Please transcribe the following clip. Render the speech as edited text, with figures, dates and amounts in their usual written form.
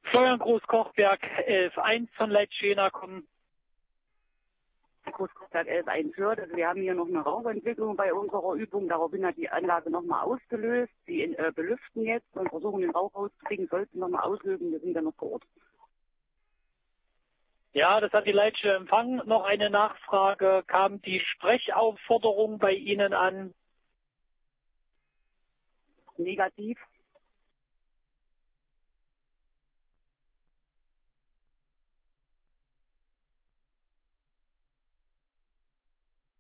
Florian Groß-Kochberg, 11.1 von Leitschena kommen. Großkochberg 11.1 hört. Also wir haben hier noch eine Rauchentwicklung bei unserer Übung. Daraufhin hat die Anlage nochmal ausgelöst. Sie belüften jetzt und versuchen den Rauch rauszukriegen. Sollten nochmal auslösen, wir sind dann noch vor Ort. Ja, das hat die Leitsche empfangen. Noch eine Nachfrage. Kam die Sprechaufforderung bei Ihnen an? Negativ.